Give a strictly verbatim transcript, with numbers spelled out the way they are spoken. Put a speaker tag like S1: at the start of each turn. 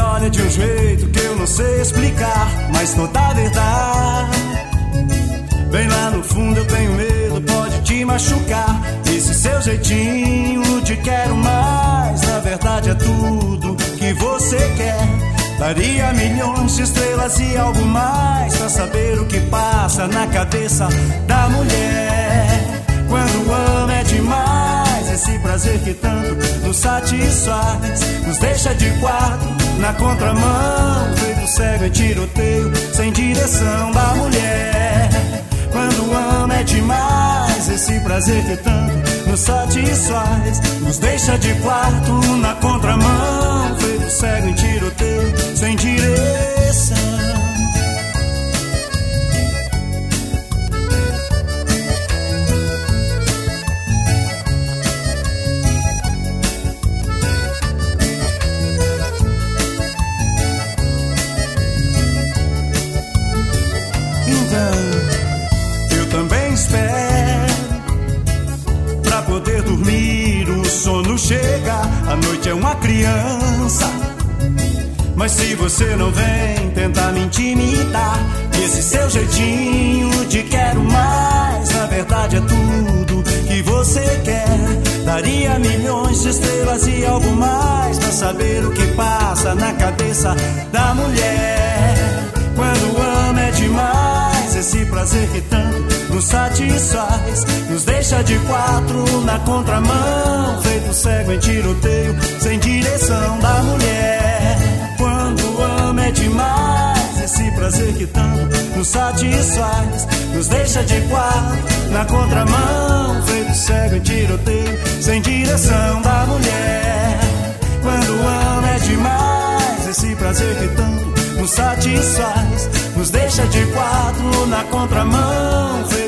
S1: olha de um jeito que eu não sei explicar, mas toda a verdade bem lá no fundo eu tenho medo, pode te machucar. Esse seu jeitinho de quero mais, na verdade é tudo que você quer. Daria milhões de estrelas e algo mais pra saber o que passa na cabeça da mulher. Quando ama é demais, esse prazer que tanto nos satisfaz, nos deixa de quatro na contramão, feito cego em tiroteio, sem direção da mulher. Quando ama é demais, esse prazer que tanto nos satisfaz, nos deixa de quarto na contramão, feito cego em tiroteio, sem direção. Poder dormir, o sono chega, a noite é uma criança. Mas se você não vem tentar me intimidar, esse seu jeitinho de quero mais, na verdade é tudo que você quer. Daria milhões de estrelas e algo mais pra saber o que passa na cabeça da mulher. Quando ama é demais, esse prazer que tanto nos satisfaz, nos deixa de quatro na contramão, feito cego em tiroteio, sem direção da mulher. Quando ama é demais, esse prazer que tanto nos satisfaz, nos deixa de quatro na contramão, feito cego em tiroteio, sem direção da mulher. Quando ama é demais, esse prazer que tanto nos satisfaz, nos deixa de quatro na contramão, feito